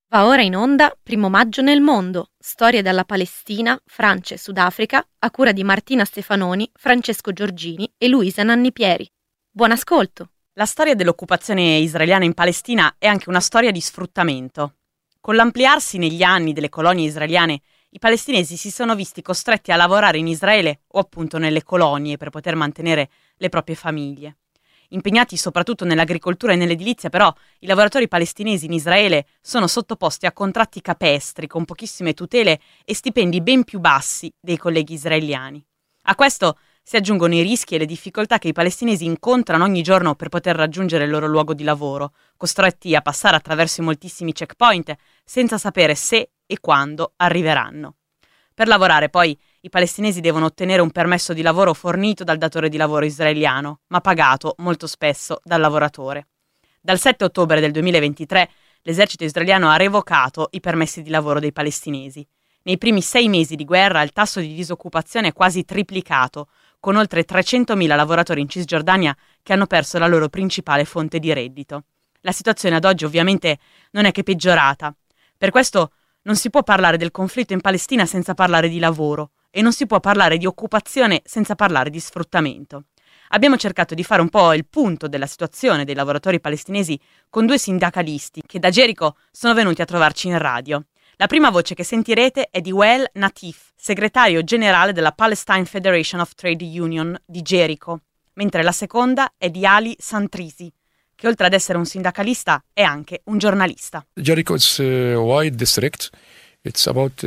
Va ora in onda Primo maggio nel mondo, storie dalla Palestina, Francia e Sudafrica, a cura di Martina Stefanoni, Francesco Giorgini e Luisa Nannipieri. Buon ascolto! La storia dell'occupazione israeliana in Palestina è anche una storia di sfruttamento. Con l'ampliarsi negli anni delle colonie israeliane, i palestinesi si sono visti costretti a lavorare in Israele o appunto nelle colonie per poter mantenere le proprie famiglie. Impegnati soprattutto nell'agricoltura e nell'edilizia, però, i lavoratori palestinesi in Israele sono sottoposti a contratti capestri con pochissime tutele e stipendi ben più bassi dei colleghi israeliani. A questo si aggiungono i rischi e le difficoltà che i palestinesi incontrano ogni giorno per poter raggiungere il loro luogo di lavoro, costretti a passare attraverso i moltissimi checkpoint senza sapere se e quando arriveranno. Per lavorare poi i palestinesi devono ottenere un permesso di lavoro fornito dal datore di lavoro israeliano, ma pagato molto spesso dal lavoratore. Dal 7 ottobre del 2023 l'esercito israeliano ha revocato i permessi di lavoro dei palestinesi. Nei primi 6 mesi di guerra il tasso di disoccupazione è quasi triplicato, con oltre 300.000 lavoratori in Cisgiordania che hanno perso la loro principale fonte di reddito. La situazione ad oggi ovviamente non è che peggiorata. Per questo non si può parlare del conflitto in Palestina senza parlare di lavoro e non si può parlare di occupazione senza parlare di sfruttamento. Abbiamo cercato di fare un po' il punto della situazione dei lavoratori palestinesi con 2 sindacalisti che da Gerico sono venuti a trovarci in radio. La prima voce che sentirete è di Wael Natif, segretario generale della Palestine Federation of Trade Union di Gerico, mentre la seconda è di Ali Santrisi, che oltre ad essere un sindacalista è anche un giornalista. Jericho is a wide district. It's about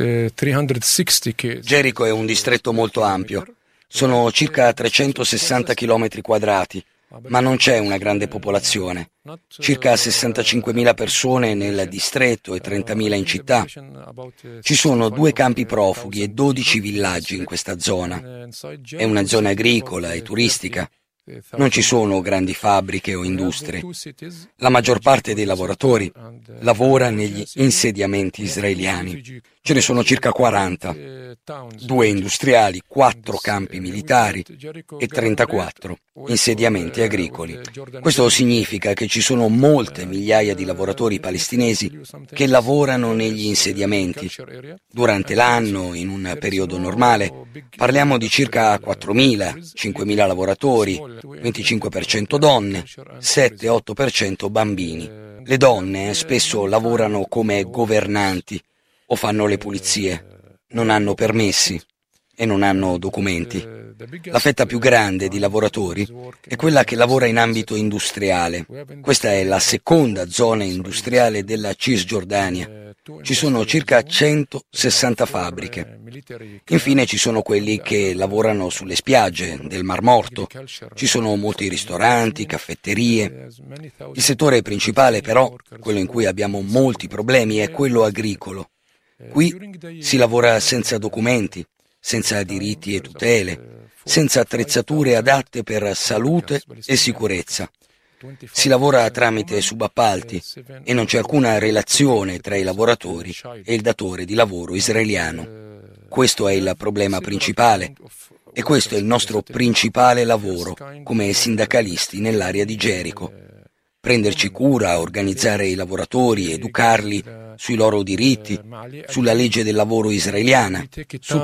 360 km. Gerico è un distretto molto ampio. Sono circa 360 km quadrati, ma non c'è una grande popolazione. Circa 65.000 persone nel distretto e 30.000 in città. Ci sono 2 campi profughi e 12 villaggi in questa zona. È una zona agricola e turistica. Non ci sono grandi fabbriche o industrie. La maggior parte dei lavoratori lavora negli insediamenti israeliani. Ce ne sono circa 40, 2 industriali, 4 campi militari e 34 insediamenti agricoli. Questo significa che ci sono molte migliaia di lavoratori palestinesi che lavorano negli insediamenti. Durante l'anno, in un periodo normale, parliamo di circa 4.000, 5.000 lavoratori, 25% donne, 7-8% bambini. Le donne spesso lavorano come governanti o fanno le pulizie, non hanno permessi e non hanno documenti. La fetta più grande di lavoratori è quella che lavora in ambito industriale. Questa è la seconda zona industriale della Cisgiordania. Ci sono circa 160 fabbriche. Infine ci sono quelli che lavorano sulle spiagge del Mar Morto. Ci sono molti ristoranti, caffetterie. Il settore principale però, quello in cui abbiamo molti problemi, è quello agricolo. Qui si lavora senza documenti, senza diritti e tutele, senza attrezzature adatte per salute e sicurezza. Si lavora tramite subappalti e non c'è alcuna relazione tra i lavoratori e il datore di lavoro israeliano. Questo è il problema principale e questo è il nostro principale lavoro come sindacalisti nell'area di Gerico. Prenderci cura, organizzare i lavoratori, educarli sui loro diritti, sulla legge del lavoro israeliana, su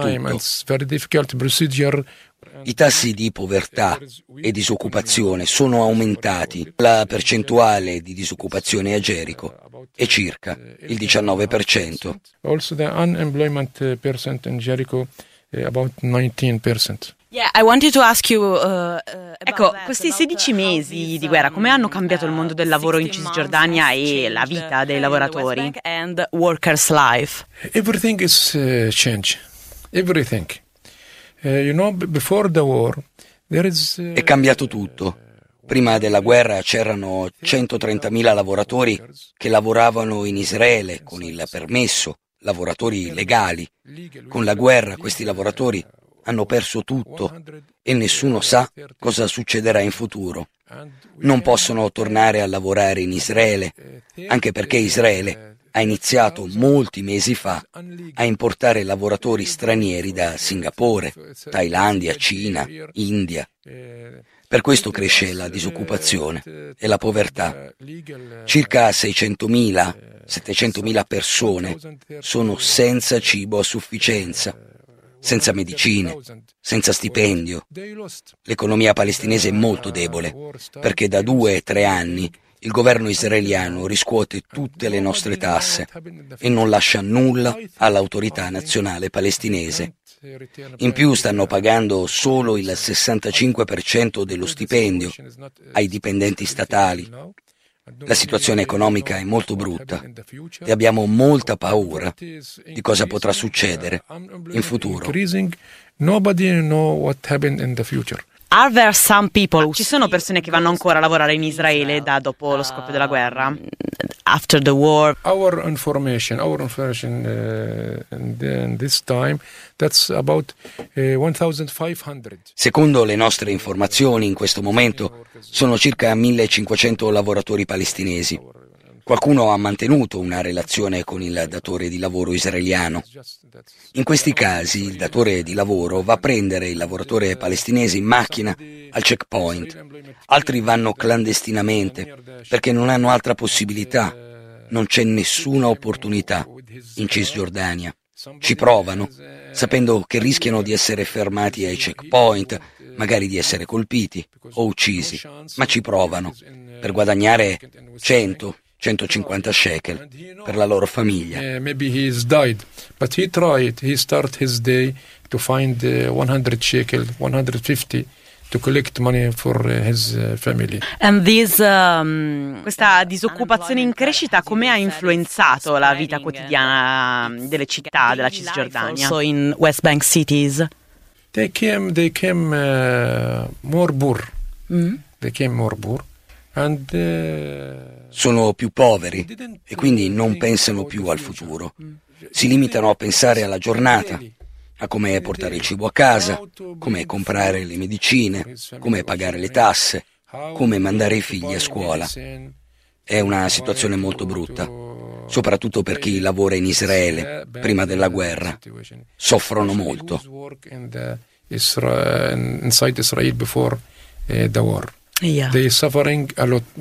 tutto. I tassi di povertà e disoccupazione sono aumentati. La percentuale di disoccupazione a Gerico è circa il 19%. Also the unemployment percent in Jericho about 19%. Yeah, I wanted to ask you, ecco, questi 16 mesi di guerra, come hanno cambiato il mondo del lavoro in Cisgiordania e la vita dei lavoratori? And workers' life. Everything is changed. Everything. Before the war, there is. È cambiato tutto. Prima della guerra c'erano 130.000 lavoratori che lavoravano in Israele con il permesso, lavoratori legali. Con la guerra questi lavoratori hanno perso tutto e nessuno sa cosa succederà in futuro. Non possono tornare a lavorare in Israele, anche perché Israele ha iniziato molti mesi fa a importare lavoratori stranieri da Singapore, Thailandia, Cina, India. Per questo cresce la disoccupazione e la povertà. Circa 600.000 700.000 persone sono senza cibo a sufficienza, senza medicine, senza stipendio. L'economia palestinese è molto debole, perché da 2-3 anni il governo israeliano riscuote tutte le nostre tasse e non lascia nulla all'autorità nazionale palestinese. In più stanno pagando solo il 65% dello stipendio ai dipendenti statali. La situazione economica è molto brutta e abbiamo molta paura di cosa potrà succedere in futuro. Are there some people? Ci sono persone che vanno ancora a lavorare in Israele da dopo lo scoppio della guerra? After the war? Our information in this time, that's about 1,500. Secondo le nostre informazioni, in questo momento sono circa 1.500 lavoratori palestinesi. Qualcuno ha mantenuto una relazione con il datore di lavoro israeliano. In questi casi il datore di lavoro va a prendere il lavoratore palestinese in macchina al checkpoint. Altri vanno clandestinamente perché non hanno altra possibilità. Non c'è nessuna opportunità in Cisgiordania. Ci provano, sapendo che rischiano di essere fermati ai checkpoint, magari di essere colpiti o uccisi, ma ci provano per guadagnare 150 shekel per la loro famiglia. Maybe he's died, but he start his day to find 100 shekel, 150 to collect money for his family. And questa disoccupazione in crescita come ha influenzato la vita quotidiana delle città della Cisgiordania? Also in West Bank cities. They came more poor. They came more poor. Sono più poveri e quindi non pensano più al futuro. Si limitano a pensare alla giornata, a come portare il cibo a casa, come comprare le medicine, come pagare le tasse, come mandare i figli a scuola. È una situazione molto brutta, soprattutto per chi lavora in Israele prima della guerra. Soffrono molto. Inside Israel before the war. Yeah. They're suffering a lot.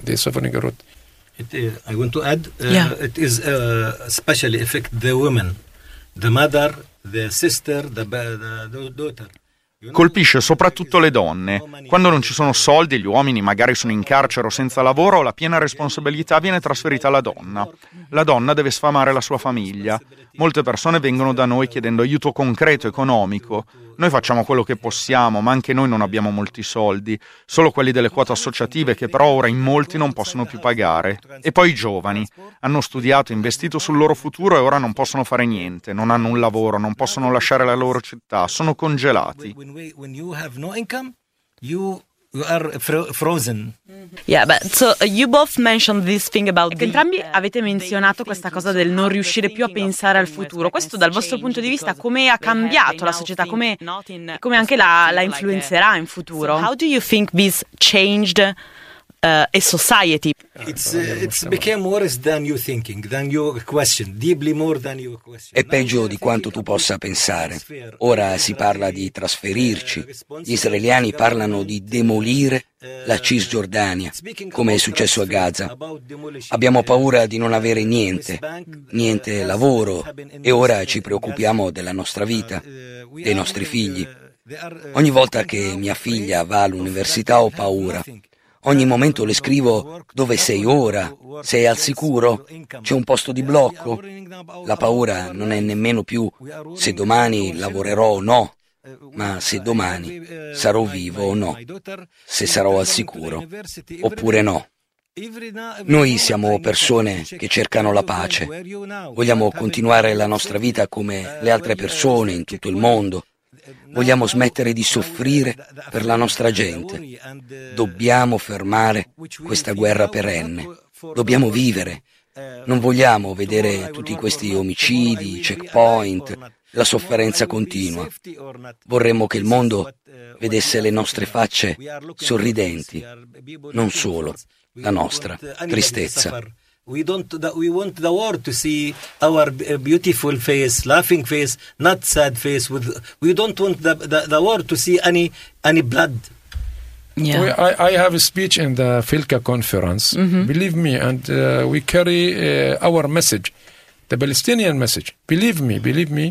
I want to add, it is especially affect the women, the mother, the sister, the daughter. Colpisce soprattutto le donne. Quando non ci sono soldi, gli uomini magari sono in carcere o senza lavoro, la piena responsabilità viene trasferita alla donna. La donna deve sfamare la sua famiglia. Molte persone vengono da noi chiedendo aiuto concreto, economico. Noi facciamo quello che possiamo, ma anche noi non abbiamo molti soldi, solo quelli delle quote associative che però ora in molti non possono più pagare. E poi i giovani. Hanno studiato, investito sul loro futuro e ora non possono fare niente, non hanno un lavoro, non possono lasciare la loro città, sono congelati. When you have no income, you are frozen. Yeah, but so you both mentioned this thing about entrambi avete menzionato questa cosa del non riuscire più a pensare al futuro. Questo dal vostro punto di vista come ha cambiato la società, come anche la influenzerà in futuro? How do you think this changed a society? It's became worse than you thinking, than you question, deeply more than you question. È peggio di quanto tu possa pensare. Ora si parla di trasferirci. Gli israeliani parlano di demolire la Cisgiordania, come è successo a Gaza. Abbiamo paura di non avere niente lavoro e ora ci preoccupiamo della nostra vita, dei nostri figli. Ogni volta che mia figlia va all'università ho paura. Ogni momento le scrivo: dove sei ora? Sei al sicuro? C'è un posto di blocco? La paura non è nemmeno più se domani lavorerò o no, ma se domani sarò vivo o no, se sarò al sicuro oppure no. Noi siamo persone che cercano la pace. Vogliamo continuare la nostra vita come le altre persone in tutto il mondo. Vogliamo smettere di soffrire per la nostra gente. Dobbiamo fermare questa guerra perenne. Dobbiamo vivere. Non vogliamo vedere tutti questi omicidi, checkpoint, la sofferenza continua. Vorremmo che il mondo vedesse le nostre facce sorridenti, non solo la nostra tristezza. We want the world to see our beautiful face, laughing face, not sad face. We don't want the world to see any blood. I have a speech in the Filka conference. Believe me, and we carry our message, the Palestinian message. Believe me.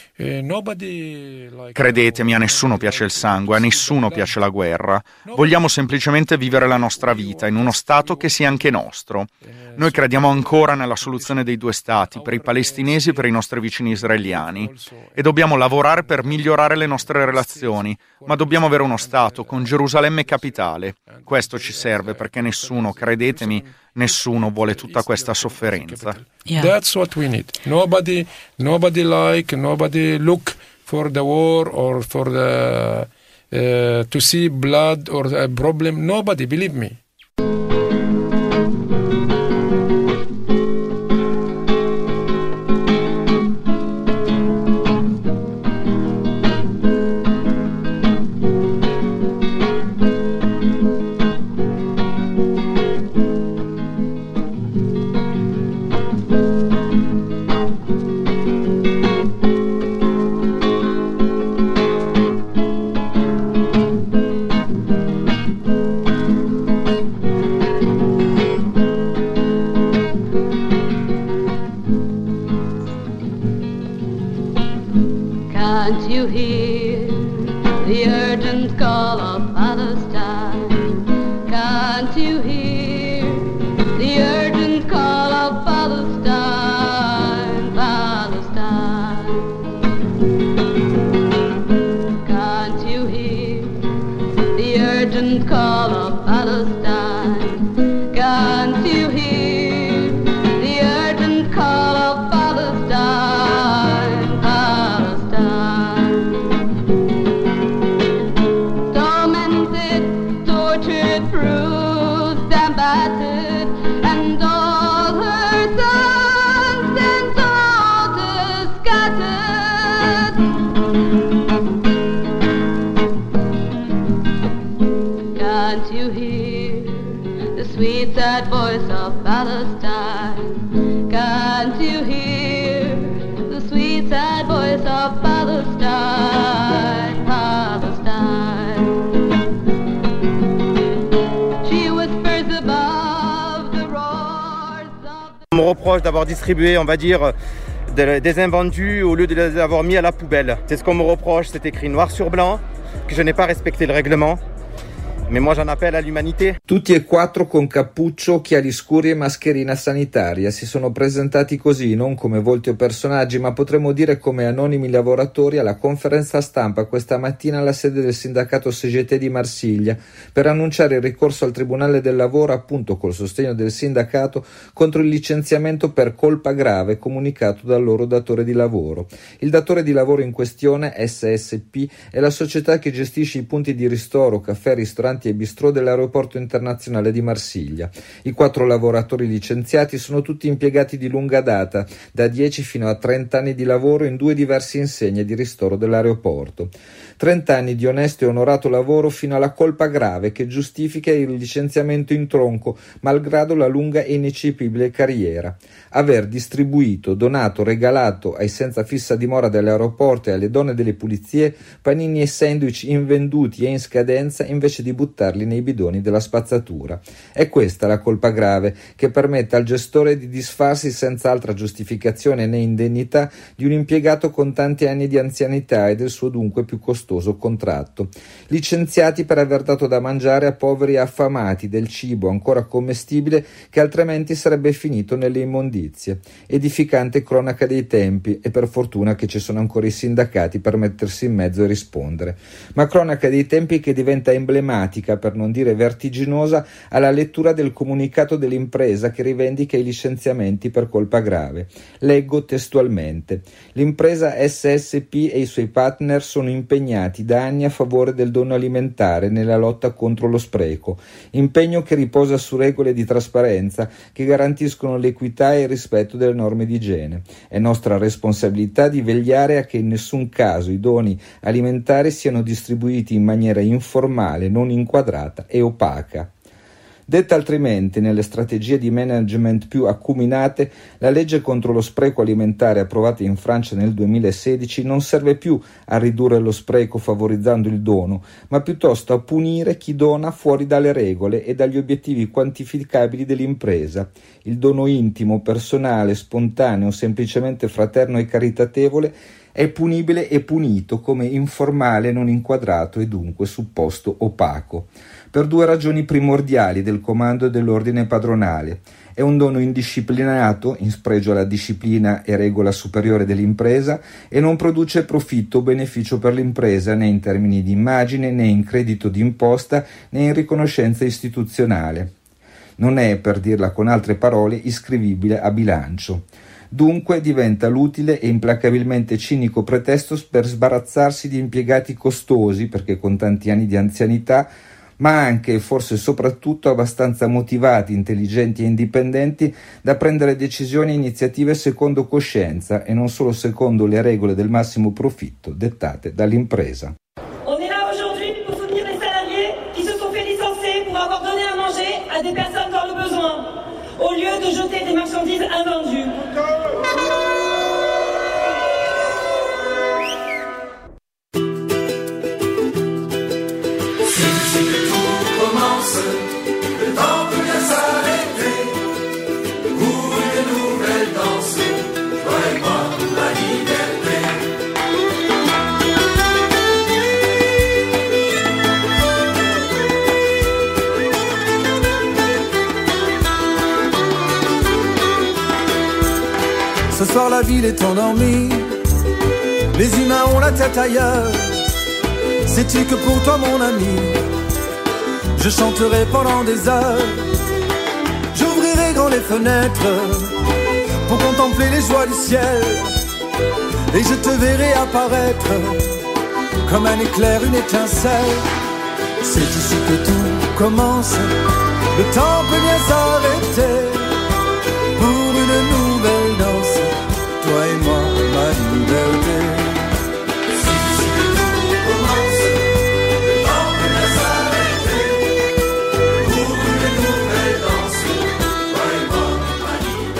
Credetemi, a nessuno piace il sangue, a nessuno piace la guerra. Vogliamo semplicemente vivere la nostra vita in uno Stato che sia anche nostro. Noi crediamo ancora nella soluzione dei due Stati, per i palestinesi e per i nostri vicini israeliani. E dobbiamo lavorare per migliorare le nostre relazioni, ma dobbiamo avere uno Stato con Gerusalemme capitale. Questo ci serve perché nessuno, credetemi, nessuno vuole tutta questa sofferenza. That's what we need. Nobody look for the war or for the to see blood or a problem. Nobody, believe me. Can't you hear the urgent call of Palestine? Can't you hear the urgent call of Palestine? Palestine. Can't you hear the urgent call of Palestine? Can't you hear the urgent call of Palestine? Palestine. Tormented, tortured, bruised and battered, and all her sons and daughters scattered. Can't you hear the sweet sad voice of Palestine? Can't you hear the sweet sad voice of Palestine? Palestine. She whispers above the roars of the... On me reproche d'avoir distribué, on va dire, des invendus au lieu de les avoir mis à la poubelle. C'est ce qu'on me reproche, c'est écrit noir sur blanc, que je n'ai pas respecté le règlement. Mais moi j'en appelle all'umanité. Tutti e quattro con cappuccio, occhiali scuri e mascherina sanitaria. Si sono presentati così, non come volti o personaggi, ma potremmo dire come anonimi lavoratori alla conferenza stampa questa mattina alla sede del sindacato CGT di Marsiglia per annunciare il ricorso al Tribunale del Lavoro, appunto col sostegno del sindacato, contro il licenziamento per colpa grave comunicato dal loro datore di lavoro. Il datore di lavoro in questione, SSP, è la società che gestisce i punti di ristoro, caffè, ristoranti e bistrò dell'aeroporto internazionale di Marsiglia. I 4 lavoratori licenziati sono tutti impiegati di lunga data, da 10 fino a 30 anni di lavoro in 2 diverse insegne di ristoro dell'aeroporto. 30 anni di onesto e onorato lavoro fino alla colpa grave che giustifica il licenziamento in tronco, malgrado la lunga e ineccepibile carriera. Aver distribuito, donato, regalato ai senza fissa dimora dell'aeroporto e alle donne delle pulizie panini e sandwich invenduti e in scadenza invece di buttarli nei bidoni della spazzatura. È questa la colpa grave che permette al gestore di disfarsi senza altra giustificazione né indennità di un impiegato con tanti anni di anzianità e del suo dunque più costoso contratto. Licenziati per aver dato da mangiare a poveri affamati del cibo ancora commestibile che altrimenti sarebbe finito nelle immondizie. Edificante cronaca dei tempi, e per fortuna che ci sono ancora i sindacati per mettersi in mezzo e rispondere. Ma cronaca dei tempi che diventa emblematica, per non dire vertiginosa, alla lettura del comunicato dell'impresa che rivendica i licenziamenti per colpa grave. Leggo testualmente: l'impresa SSP e i suoi partner sono impegnati da anni a favore del dono alimentare nella lotta contro lo spreco, impegno che riposa su regole di trasparenza che garantiscono l'equità e il rispetto delle norme di igiene. È nostra responsabilità di vegliare a che in nessun caso i doni alimentari siano distribuiti in maniera informale, non inquadrata e opaca. Detta altrimenti, nelle strategie di management più acuminate, la legge contro lo spreco alimentare approvata in Francia nel 2016 non serve più a ridurre lo spreco favorizzando il dono, ma piuttosto a punire chi dona fuori dalle regole e dagli obiettivi quantificabili dell'impresa. Il dono intimo, personale, spontaneo, semplicemente fraterno e caritatevole è punibile e punito come informale, non inquadrato e dunque supposto opaco. Per 2 ragioni primordiali del comando dell'ordine padronale. È un dono indisciplinato, in spregio alla disciplina e regola superiore dell'impresa, e non produce profitto o beneficio per l'impresa né in termini di immagine, né in credito d'imposta, né in riconoscenza istituzionale. Non è, per dirla con altre parole, iscrivibile a bilancio. Dunque diventa l'utile e implacabilmente cinico pretesto per sbarazzarsi di impiegati costosi, perché con tanti anni di anzianità, ma anche e forse soprattutto abbastanza motivati, intelligenti e indipendenti da prendere decisioni e iniziative secondo coscienza e non solo secondo le regole del massimo profitto dettate dall'impresa. On est là aujourd'hui pour soutenir les salariés qui se sont fait licencier pour avoir donné à manger à des personnes dans le besoin, au lieu de jeter des marchandises invendues. Ce soir la ville est endormie, les humains ont la tête ailleurs. Sais-tu que pour toi mon ami, je chanterai pendant des heures. J'ouvrirai grand les fenêtres pour contempler les joies du ciel, et je te verrai apparaître comme un éclair, une étincelle. C'est ici que tout commence, le temps peut bien s'arrêter pour une nouvelle danse, toi et moi, ma liberté. C'est ici que tout commence, le temps peut bien s'arrêter pour une nouvelle danse, toi et moi, ma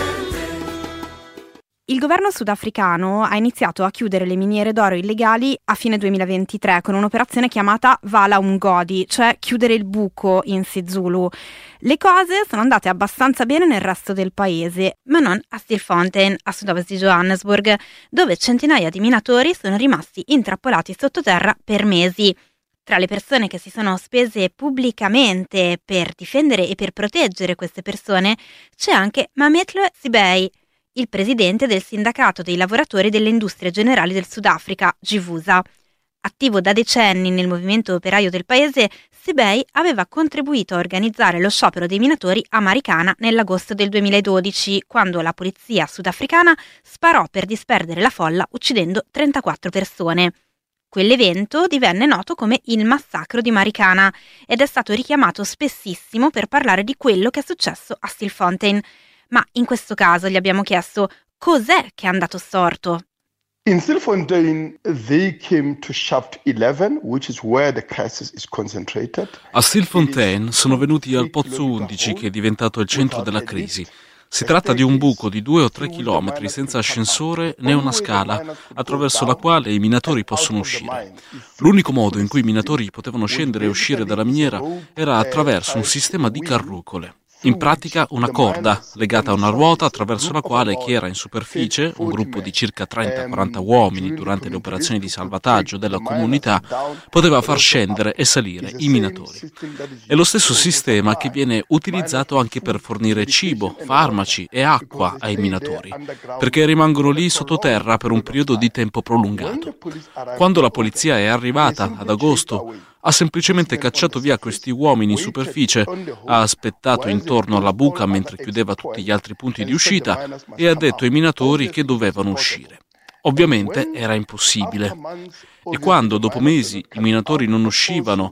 liberté. Il governo sudafricano ha iniziato a chiudere le miniere d'oro illegali a fine 2023 con un'operazione chiamata Vala Umgodi, cioè chiudere il buco in Sizulu. Le cose sono andate abbastanza bene nel resto del paese, ma non a Stilfontein, a sud-ovest di Johannesburg, dove centinaia di minatori sono rimasti intrappolati sottoterra per mesi. Tra le persone che si sono spese pubblicamente per difendere e per proteggere queste persone c'è anche Mametlwe Sibey, il presidente del sindacato dei lavoratori delle industrie generali del Sudafrica, Givusa. Attivo da decenni nel movimento operaio del paese, Sibey aveva contribuito a organizzare lo sciopero dei minatori a Marikana nell'agosto del 2012, quando la polizia sudafricana sparò per disperdere la folla uccidendo 34 persone. Quell'evento divenne noto come il massacro di Marikana ed è stato richiamato spessissimo per parlare di quello che è successo a Stilfontein. Ma in questo caso gli abbiamo chiesto cos'è che è andato storto. In Stilfontein, they came to Shaft 11, which is where the crisis is concentrated. A Stilfontein sono venuti al Pozzo 11, che è diventato il centro della crisi. Si tratta di un buco di 2 o 3 chilometri senza ascensore né una scala, attraverso la quale i minatori possono uscire. L'unico modo in cui i minatori potevano scendere e uscire dalla miniera era attraverso un sistema di carrucole. In pratica una corda legata a una ruota attraverso la quale chi era in superficie, un gruppo di circa 30-40 uomini durante le operazioni di salvataggio della comunità, poteva far scendere e salire i minatori. È lo stesso sistema che viene utilizzato anche per fornire cibo, farmaci e acqua ai minatori, perché rimangono lì sottoterra per un periodo di tempo prolungato. Quando la polizia è arrivata ad agosto, ha semplicemente cacciato via questi uomini in superficie, ha aspettato intorno alla buca mentre chiudeva tutti gli altri punti di uscita e ha detto ai minatori che dovevano uscire. Ovviamente era impossibile. E quando, dopo mesi, i minatori non uscivano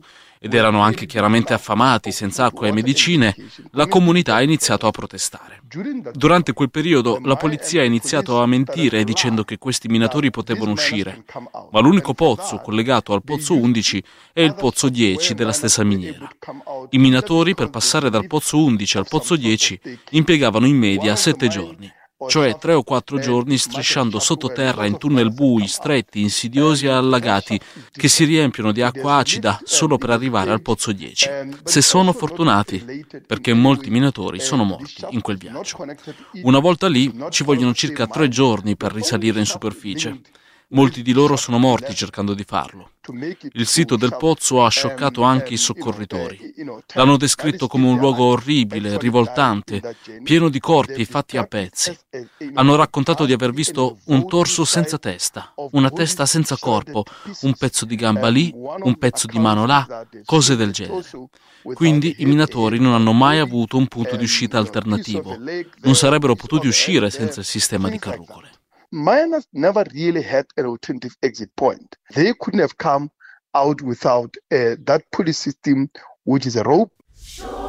ed erano anche chiaramente affamati, senza acqua e medicine, la comunità ha iniziato a protestare. Durante quel periodo la polizia ha iniziato a mentire dicendo che questi minatori potevano uscire, ma l'unico pozzo collegato al pozzo 11 è il pozzo 10 della stessa miniera. I minatori per passare dal pozzo 11 al pozzo 10 impiegavano in media 7 giorni. Cioè 3 o 4 giorni strisciando sottoterra in tunnel bui, stretti, insidiosi e allagati che si riempiono di acqua acida solo per arrivare al pozzo 10. Se sono fortunati, perché molti minatori sono morti in quel viaggio. Una volta lì ci vogliono circa 3 giorni per risalire in superficie. Molti di loro sono morti cercando di farlo. Il sito del pozzo ha scioccato anche i soccorritori. L'hanno descritto come un luogo orribile, rivoltante, pieno di corpi fatti a pezzi. Hanno raccontato di aver visto un torso senza testa, una testa senza corpo, un pezzo di gamba lì, un pezzo di mano là, cose del genere. Quindi i minatori non hanno mai avuto un punto di uscita alternativo. Non sarebbero potuti uscire senza il sistema di carrucole. Miners never really had an alternative exit point. They couldn't have come out without that pulley system, which is a rope.